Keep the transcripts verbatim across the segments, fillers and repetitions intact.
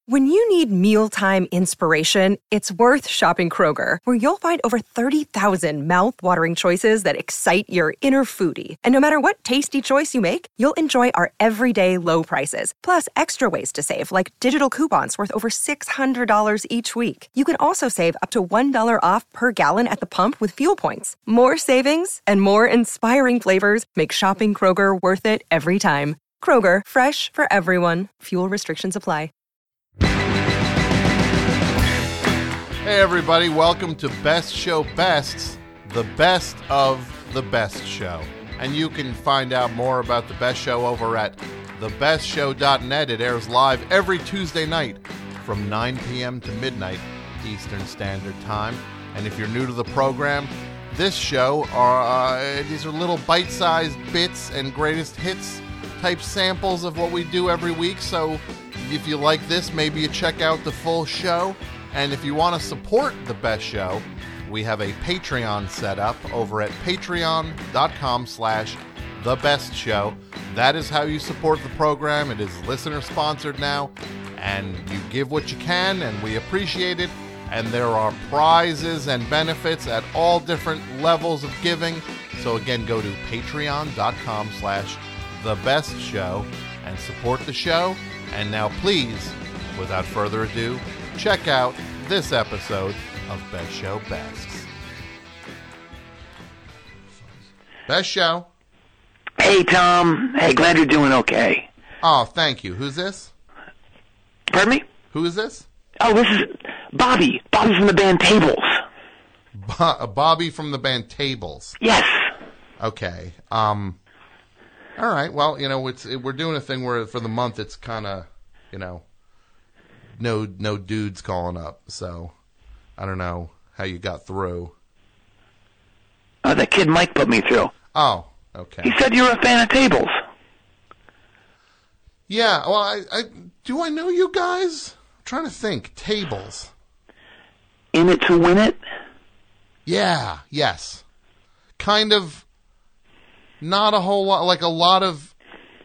When you need mealtime inspiration, it's worth shopping Kroger, where you'll find over thirty thousand mouth-watering choices that excite your inner foodie. And no matter what tasty choice you make, you'll enjoy our everyday low prices, plus extra ways to save, like digital coupons worth over six hundred dollars each week. You can also save up to one dollar off per gallon at the pump with fuel points. More savings and more inspiring flavors make shopping Kroger worth it every time. Kroger, fresh for everyone. Fuel restrictions apply. Hey everybody, welcome to Best Show Bests, the best of the best show. And you can find out more about the best show over at the best show dot net. It airs live every Tuesday night from nine p.m. to midnight Eastern Standard Time. And if you're new to the program, this show are uh, these are little bite-sized bits and greatest hits type samples of what we do every week. So if you like this, maybe you check out the full show. And if you want to support the best show, we have a Patreon set up over at patreon.com slash the best show. That is how you support the program. It is listener sponsored now, and you give what you can, and we appreciate it. And there are prizes and benefits at all different levels of giving. So again, go to patreon.com slash the best show and support the show. And now please, without further ado, check out this episode of Best Show Bests. Best Show. Hey, Tom. Hey, glad you're doing okay. Oh, thank you. Who's this? Pardon me? Who is this? Oh, this is Bobby. Bobby from the band Tables. Bo- Bobby from the band Tables. Yes. Okay. Um. All right. Well, you know, it's it, we're doing a thing where for the month it's kind of, you know, no no dudes calling up. So I don't know how you got through. Oh, that kid Mike put me through. Oh, okay. He said you were a fan of Tables. Yeah. Well, I, I do I know you guys? I'm trying to think. Tables. In It to Win It? Yeah. Yes. Kind of. Not a whole lot, like a lot of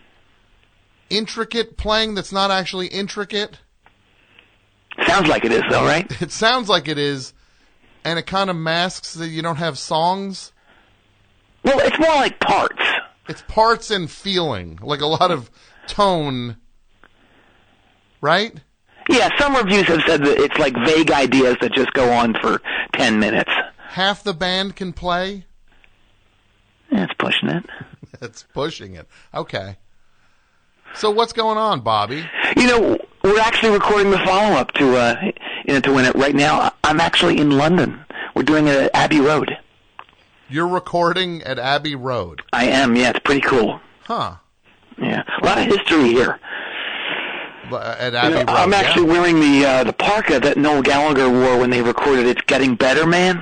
intricate playing that's not actually intricate. Sounds like it is, though, right? It sounds like it is, and it kind of masks that you don't have songs. Well, it's more like parts. It's parts and feeling, like a lot of tone, right? Yeah, some reviews have said that it's like vague ideas that just go on for ten minutes. Half the band can play? Yeah, it's pushing it. It's pushing it. Okay. So what's going on, Bobby? You know, we're actually recording the follow-up to uh, In It to Win It right now. I'm actually in London. We're doing it at Abbey Road. You're recording at Abbey Road? I am, yeah. It's pretty cool. Huh. Yeah. A lot of history here. At Abbey you know, Road, I'm actually yeah? wearing the uh, the parka that Noel Gallagher wore when they recorded It's Getting Better, Man.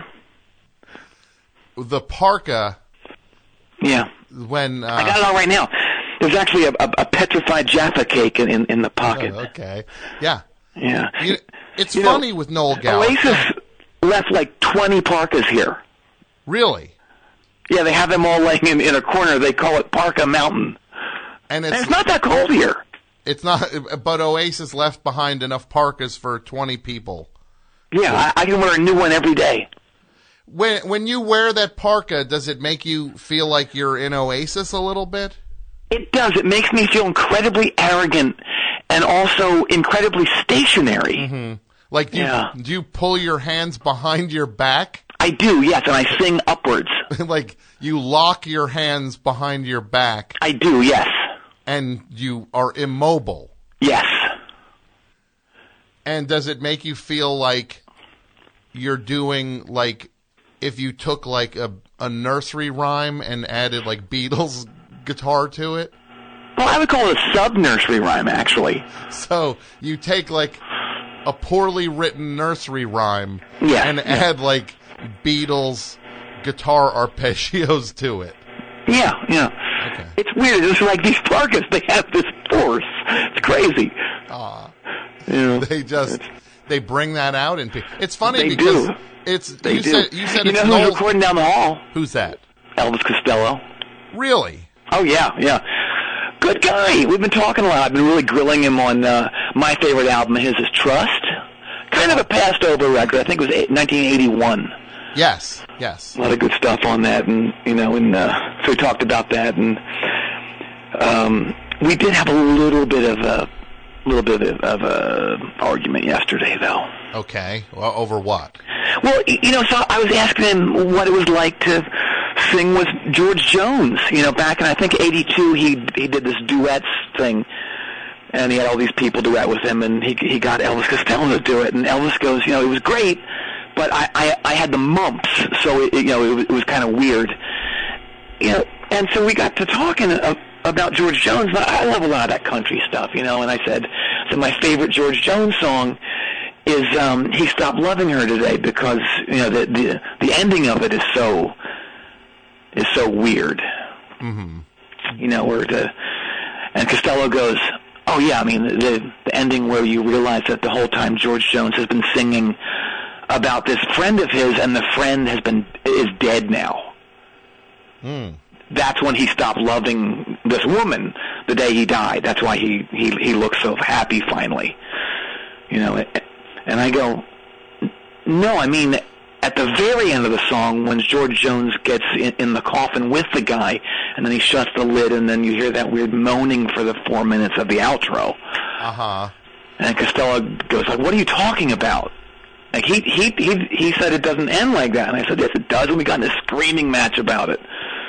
The parka... Yeah. When uh, I got it all right now. There's actually a, a, a petrified Jaffa cake in, in, in the pocket. Oh, okay. Yeah. Yeah. You, it's you funny know, with Noel Gallagher. Oasis left like twenty parkas here. Really? Yeah, they have them all laying in, in a corner. They call it Parka Mountain. And it's, and it's not that cold here. It's not, but Oasis left behind enough parkas for twenty people. Yeah, so, I, I can wear a new one every day. When when you wear that parka, does it make you feel like you're in Oasis a little bit? It does. It makes me feel incredibly arrogant and also incredibly stationary. Mm-hmm. Like, do, yeah. you, do you pull your hands behind your back? I do, yes, and I sing upwards. Like, you lock your hands behind your back. I do, yes. And you are immobile. Yes. And does it make you feel like you're doing, like, if you took, like, a, a nursery rhyme and added, like, Beatles guitar to it? Well, I would call it a sub-nursery rhyme, actually. So, you take, like, a poorly written nursery rhyme yeah, and yeah. add, like, Beatles guitar arpeggios to it. Yeah, yeah. Okay. It's weird. It's like these parkas, they have this force. It's crazy. Aw. You know, they just, they bring that out in people. It's funny they because do. it's, they you do. said, you said you it's know who's Noel's... recording down the hall? Who's that? Elvis Costello. Really? Oh, yeah, yeah. Good guy. We've been talking a lot. I've been really grilling him on uh, my favorite album of his is Trust. Kind of a passed-over record. I think it was nineteen eighty-one. Yes, yes. A lot of good stuff on that, and you know, and uh, so we talked about that, and um, we did have a little bit of a little bit of, of a argument yesterday, though. Okay. Well, over what? Well, you know, so I was asking him what it was like to sing with George Jones. You know, back in I think eighty-two, he he did this duets thing. And he had all these people duet with him, and he he got Elvis Costello to do it. And Elvis goes, you know, it was great, but I I, I had the mumps, so it, you know it was, it was kind of weird. You know, and so we got to talking uh, about George Jones. I love a lot of that country stuff, you know. And I said, so my favorite George Jones song is um, "He Stopped Loving Her Today" because you know the the the ending of it is so is so weird. Mm-hmm. You know, where the and Costello goes, oh, yeah, I mean, the, the ending where you realize that the whole time George Jones has been singing about this friend of his, and the friend has been is dead now. Mm. That's when he stopped loving this woman the day he died. That's why he, he, he looks so happy finally. You know, and I go, no, I mean, at the very end of the song, when George Jones gets in, in the coffin with the guy, and then he shuts the lid, and then you hear that weird moaning for the four minutes of the outro. Uh-huh. And Costello goes like, what are you talking about? Like, he, he, he, he said it doesn't end like that. And I said, yes, it does, and we got in a screaming match about it.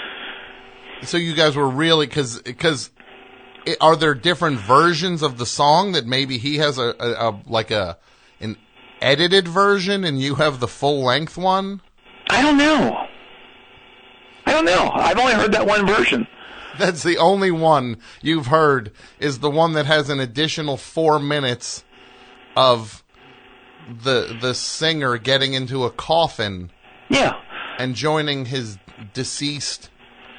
So you guys were really, because, because are there different versions of the song that maybe he has a, a, a like a, an edited version and you have the full length one? I don't know. I don't know. I've only heard that one version. That's the only one you've heard, is the one that has an additional four minutes of the the singer getting into a coffin. Yeah. And joining his deceased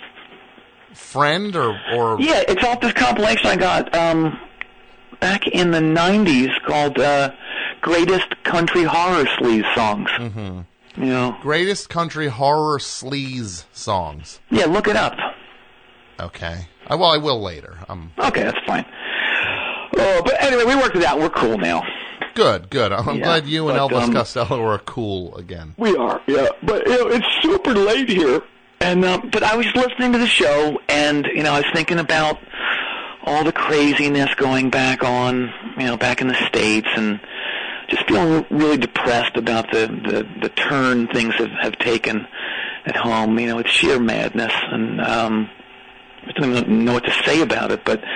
friend or, or yeah, it's off this compilation I got um, back in the nineties called uh, Greatest Country Horror Sleaze Songs. Mm-hmm. You know, Greatest Country Horror Sleaze Songs. Yeah, look it up. Okay. I, well, I will later. Um, okay, that's fine. Oh, but anyway, we worked it out. We're cool now. Good, good. I'm yeah, glad you and but, Elvis um, Costello are cool again. We are, yeah. But you know, it's super late here. And um, but I was listening to the show, and you know, I was thinking about all the craziness going back on, you know, back in the States, and just feeling really depressed about the, the, the turn things have, have taken at home. You know, it's sheer madness, and um, I don't even know what to say about it. But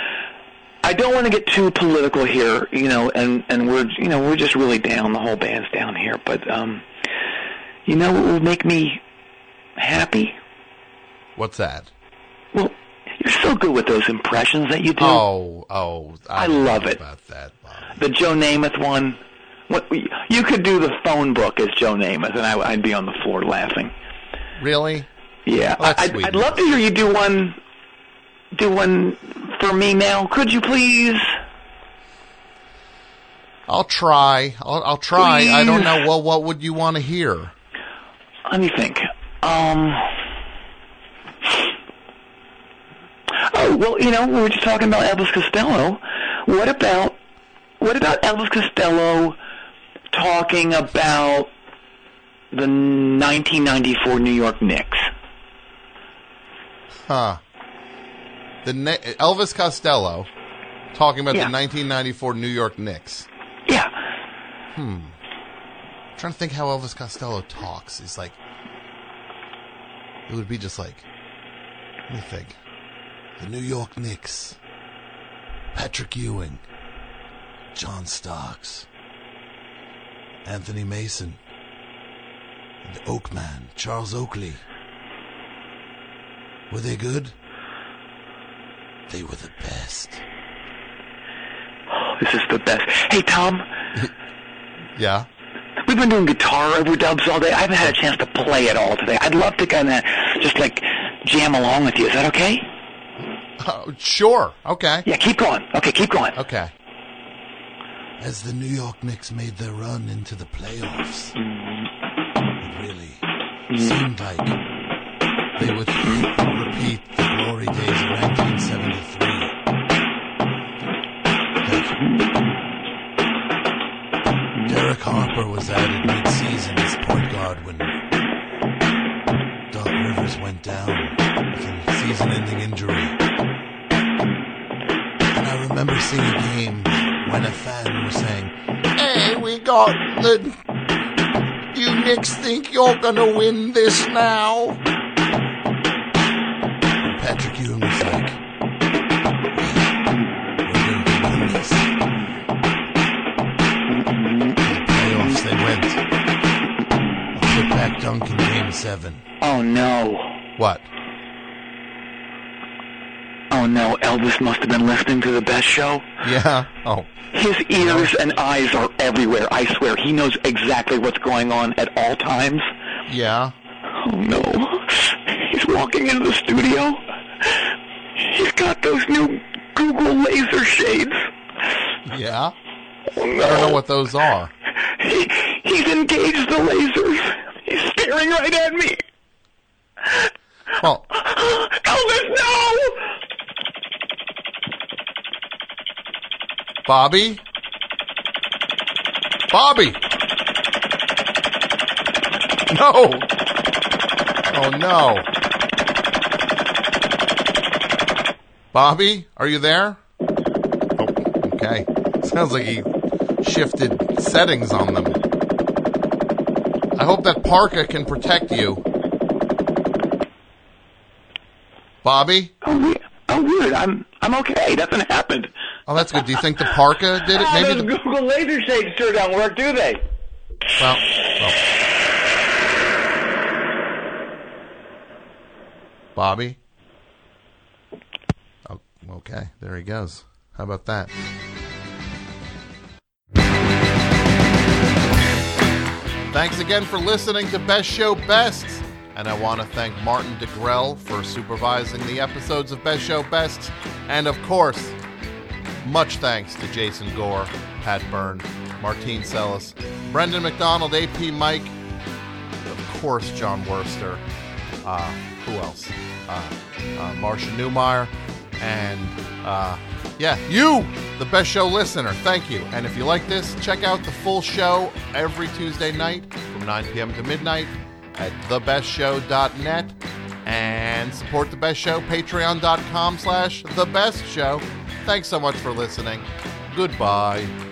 I don't want to get too political here, you know, and, and we're you know we're just really down. The whole band's down here. But um, you know what will make me happy? What's that? Well, you're so good with those impressions that you do. Oh, oh, I, I love it. About that, Bob. The Joe Namath one. What you could do the phone book as Joe Namath, and I, I'd be on the floor laughing. Really? Yeah, well, that's I'd, sweet. I'd love to hear you do one. Do one for me now, could you please? I'll try. I'll, I'll try. Please. I don't know. Well, what would you want to hear? Let me think. Um. Oh well, you know, we were just talking about Elvis Costello. What about what about Elvis Costello talking about the nineteen ninety-four New York Knicks? Huh. The ne- Elvis Costello talking about yeah. the nineteen ninety-four New York Knicks. Yeah. Hmm. I'm trying to think how Elvis Costello talks. He's like, it would be just like, let me think. The New York Knicks. Patrick Ewing. John Starks. Anthony Mason. And the Oakman. Charles Oakley. Were they good? They were the best. This is the best. Hey, Tom. Yeah? We've been doing guitar overdubs all day. I haven't had a chance to play it all today. I'd love to kind of just, like, jam along with you. Is that okay? Uh, sure. Okay. Yeah, keep going. Okay, keep going. Okay. As the New York Knicks made their run into the playoffs, it really seemed like they would repeat the glory days of nineteen seventy-three. Derek Harper was added mid-season as point guard when Doc Rivers went down with a season-ending injury. And I remember seeing a game when a fan was saying, "Hey, we got the... You Knicks think you're gonna win this now?" And Patrick Ewing was like, "We're going to win this." Playoffs they went. A foot-back dunk in Game seven. Oh, no. What? Oh, no. Elvis must have been listening to the Best Show. Yeah. Oh. His ears and eyes are everywhere. I swear. He knows exactly what's going on at all times. Yeah. Oh, no. He's walking into the studio. He's got those new Google laser shades. Yeah. Oh, no. I don't know what those are. He, he's engaged the lasers. He's staring right at me. Well, Elvis, no! Bobby? Bobby! No! Oh, no. Bobby, are you there? Oh, okay. Sounds like he shifted settings on them. I hope that parka can protect you. Bobby? Oh, weird. Oh, weird. I'm I'm okay. Nothing happened. Oh, that's good. Do you think the parka did it? Ah, Maybe those the... Google laser shades sure don't work, do they? Well, well. Bobby? Oh, okay. There he goes. How about that? Thanks again for listening to Best Show Best. And I want to thank Martin DeGrell for supervising the episodes of Best Show Best. And of course, much thanks to Jason Gore, Pat Byrne, Martine Sellis, Brendan McDonald, A P Mike, of course John Worster, uh, who else? Uh, uh, Marcia Newmeyer, and uh, yeah, you, the Best Show listener. Thank you. And if you like this, check out the full show every Tuesday night from nine p.m. to midnight at the best show dot net, and support The Best Show, patreon dot com slash The Best Show. Thanks so much for listening. Goodbye.